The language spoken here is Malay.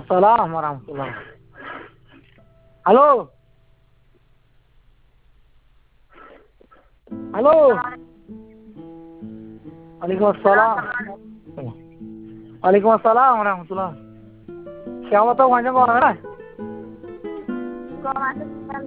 Waalaikumsalam warahmatullahi. Halo. Halo. Waalaikumsalam. Waalaikumsalam warahmatullahi. Siapa tahu macam orang mana? Kau masuk